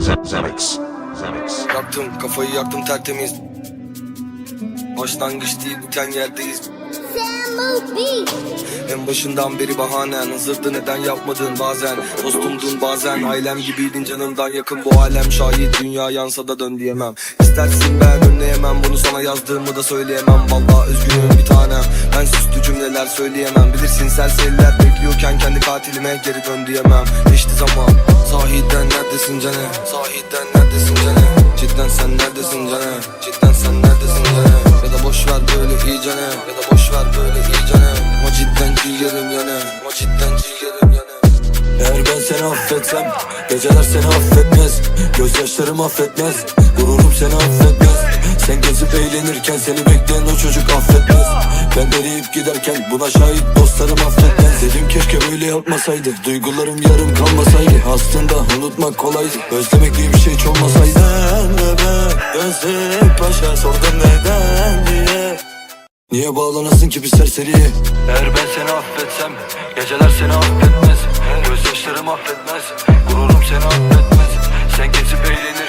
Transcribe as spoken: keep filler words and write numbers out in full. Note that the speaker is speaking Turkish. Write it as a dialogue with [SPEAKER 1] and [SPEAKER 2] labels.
[SPEAKER 1] Zemix. Zemix.
[SPEAKER 2] Yaktım kafayı yaktım tertemiz. Başlangıç değil biten yerdeyiz. En başından beri bahanen hazırdı, neden yapmadın bazen. Dostumdun bazen, ailem gibiydin, canımdan yakın bu alem. Şayet dünya yansa da dön diyemem. İstersin ben önleyemem, bunu sana yazdığımı da söyleyemem. Vallahi üzgünüm bir tanem, ben süslü cümleler söyleyemem. Bilirsin serseriler bekliyorken kendi katilime geri dön diyemem. Geçti zaman, sahiden neredesin cane? Sahiden neredesin cane? Cidden sen neredesin cane? Cidden sen neredesin cane? Ya da boş ver böyle iyicene, ya da boş ver böyle iyicene. Ama cidden ciğerim yana, ama cidden ciğerim yana.
[SPEAKER 3] Eğer ben seni affetsem, geceler seni affetmez. Gözyaşlarım affetmez, gururum seni affetmez. Sen gezip eğlenirken seni bekleyen o çocuk affetmez. Ben eriyip giderken buna şahit dostlarım affetmez. Dedim keşke böyle yapmasaydı, duygularım yarım kalmasaydı. Aslında unutmak kolaydı, özlemek diye bir şey hiç olmasaydı. Sen de ben gözlük başa sordum neden diye. Niye bağlanasın ki bir serseriye? Eğer ben seni affetsem, geceler seni affetmez. Gözyaşlarım affetmez, gururum seni affetmez. Sen gezip eğlenir